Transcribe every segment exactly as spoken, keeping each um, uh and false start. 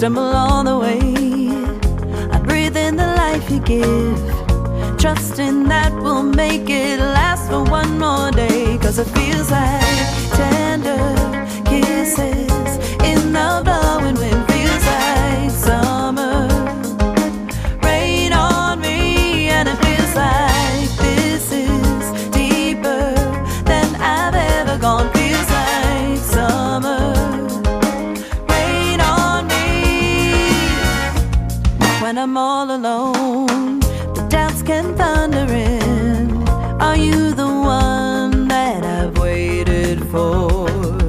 stumble all the way. I breathe in the life you give, trusting that we'll make it last for one more day. Cause it feels like tender kisses in the blowing wind. Feels like summer rain on me, and it feels like this is deeper than I've ever gone. Feels like summer rain on me. When I'm all alone, the doubts can thunder in. Are you the one that I've waited for?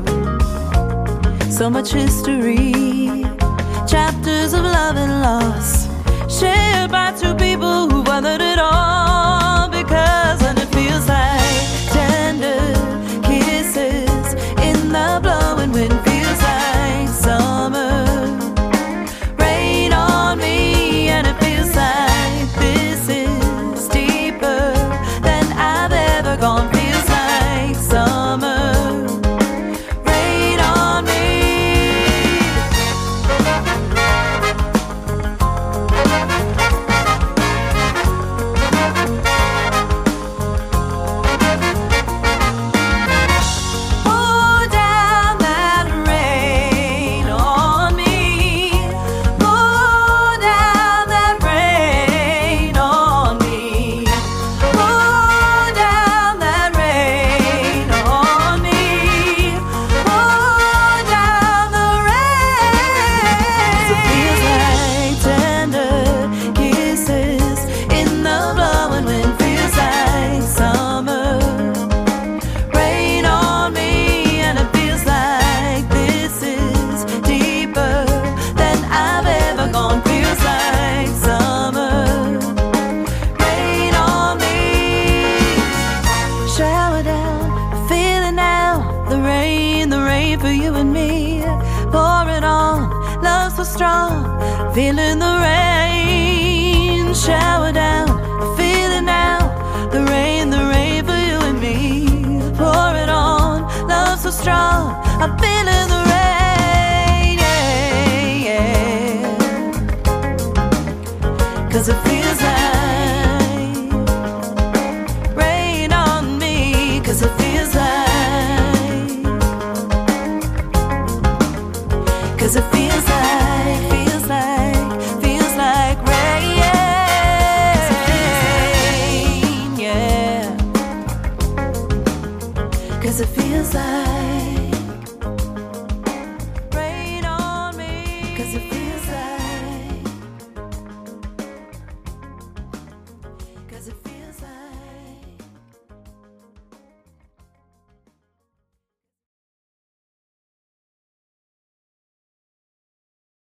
So much history, chapters of love and loss, shared by two people who weathered it all. Because when it feels like tender kisses in the blowing wind, feels like summer rain on me, and it feels like this is deeper than I've ever gone. Feels like summer rain on me. Pour down that rain on me. Pour down that rain on me. Pour down that rain on me. Pour down the rain. It feels like tender kisses in the blowing wind. Feels like summer rain on me, and it feels like this is deeper than I've ever gone. Feels like summer rain on me. Shower down, I feel it now. The rain, the rain for you and me. Pour it on, love so strong. Feeling the rain. Shower down, I feel it now. The rain, the rain for you and me. Pour it on, love so strong. I'm feeling the rain, yeah, yeah. Cause it feels